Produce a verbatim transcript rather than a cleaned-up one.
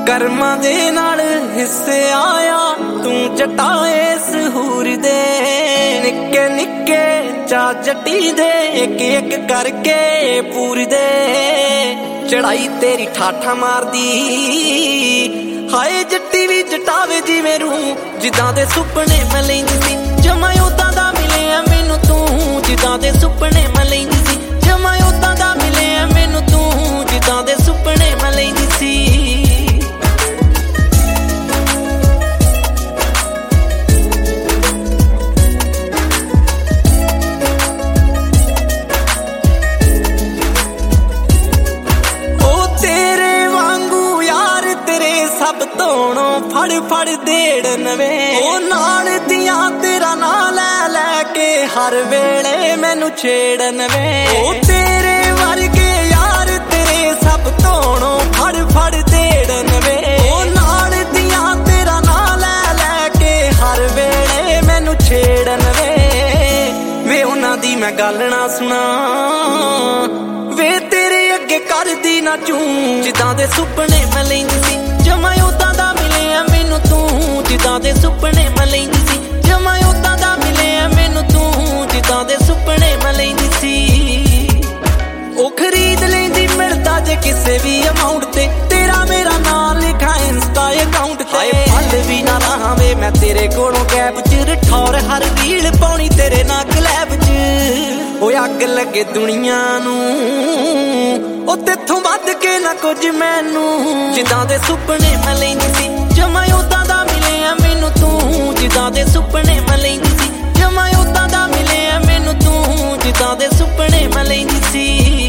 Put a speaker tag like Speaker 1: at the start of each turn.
Speaker 1: ਕਰਮਾਂ ਦੇ ਨਾਲ ਹਿੱਸੇ ਆਇਆ ਤੂੰ ਜਟਾਏ ਸਹੂਰ ਦੇ ਨਿੱਕੇ ਨਿੱਕੇ ਚਾ ਜੱਟੀ ਦੇ ਇੱਕ ਇੱਕ ਕਰਕੇ ਪੂਰ ਦੇ ਚੜਾਈ ਤੇਰੀ ਠਾਠਾ ਮਾਰਦੀ ਹਾਏ ਜੱਟੀ ਵੀ ਜਟਾਵੇ ਜਿਵੇਂ ਰੂ ਜਿੱਦਾਂ ਦੇ ਸੁਪਨੇ ਮੈਂ ਲੈਂਦੀ ਸੀ ਜਮਾਂ ਉਦਾਂ ਦਾ ਮਿਲਿਆ ਮੈਨੂੰ ਤੂੰ ਜਿੱਦਾਂ ਦੇ ਸੁਪਨੇ ਮੈਂ ਲੈਂਦੀ ਸੀ ਜਮਾਂ ਉਦਾਂ ਦਾ ਮਿਲਿਆ ਮੈਨੂੰ ਤੂੰ ਜਿੱਦਾਂ ਦੇ ਸੁਪਨੇ ਮੈਂ ਲੈਂਦੀ ਸੀ ਸਭ ਤੋਣੋਂ ਫੜ ਫੜ ਦੇੜਨ ਵੇ ਉਹ ਨਾਲ ਦੀਆਂ ਤੇਰਾ ਨਾਂ ਲੈ ਲੈ ਕੇ ਹਰ ਵੇਲੇ ਮੈਨੂੰ ਛੇੜਨ ਵੇ ਉਹ ਤੇਰੇ ਵਰਗੇ ਯਾਰ ਤੇਰੇ ਸਭ ਤੋਣੋਂ ਫੜ ਫੜ ਦੇੜਨ ਵੇ ਉਹ ਨਾਲ ਦੀਆਂ ਤੇਰਾ ਨਾਂ ਲੈ ਲੈ ਕੇ ਹਰ ਵੇਲੇ ਮੈਨੂੰ ਛੇੜਨ ਵੇ ਵੇ ਉਹਨਾਂ ਦੀ ਮੈਂ ਗੱਲ ਨਾ ਸੁਣਾ ਵੇ ਤੇਰੇ ਅੱਗੇ ਕਰਦੀ ਨਾ ਚੂੰ ਜਿੱਦਾਂ ਦੇ ਸੁਪਨੇ ਮੈਂ ਲੈਂਦੀ ਸੀ ਜਮਾਂ ਉਦਾਂ ਦਾ ਮਿਲਿਆ ਮੈਨੂੰ ਤੂੰ ਜਿੱਦਾਂ ਦੇ ਸੁਪਨੇ ਮੈਂ ਲੈਂਦੀ ਸੀ ਜਮਾਂ ਉਦਾਂ ਦਾ ਮਿਲਿਆ ਮੈਨੂੰ ਤੂੰ ਜਿੱਦਾਂ ਦੇ ਸੁਪਨੇ ਮੈਂ ਲੈਂਦੀ ਸੀ ਉਹ ਖਰੀਦ ਲੈਂਦੀ ਮਿਲਦਾ ਜੇ ਕਿਸੇ ਵੀ ਅਮਾਉਂਟ ਤੇ ਤੇਰਾ ਮੇਰਾ ਨਾਂ ਲਿਖਾ ਇੰਸਟਾ ਅਕਾਊਂਟ ਤੇ ਫਲ ਵੀ ਨਾ ਰਹਾਵੇ ਮੈਂ ਤੇਰੇ ਕੋਲੋਂ ਗੈਪ ਚ ਰਠੌਰ ਹਰ ਰੀਲ ਪਾਉਣੀ ਤੇਰੇ ਨਾਲ ਕਲੈਬ ਚ ਉਹ ਅੱਗ ਲੱਗੇ ਦੁਨੀਆ ਨੂੰ ਉਹ ਤੇਥੋਂ ਵੱਧ ਕੇ ਨਾ ਕੁਝ ਮੈਨੂੰ ਜਿੱਦਾਂ ਦੇ ਸੁਪਨੇ ਮੈਂ ਲੈਂਦੀ ਸੀ ਜਮਾਂ ਉਦਾਂ ਦਾ ਮਿਲਿਆ ਮੈਨੂੰ ਤੂੰ ਜਿੱਦਾਂ ਦੇ ਸੁਪਨੇ ਮੈਂ ਲੈਂਦੀ ਸੀ ਜਮਾਂ ਉਦਾਂ ਦਾ ਮਿਲਿਆ ਮੈਨੂੰ ਤੂੰ ਜਿੱਦਾਂ ਦੇ ਸੁਪਨੇ ਮੈਂ ਲੈਂਦੀ ਸੀ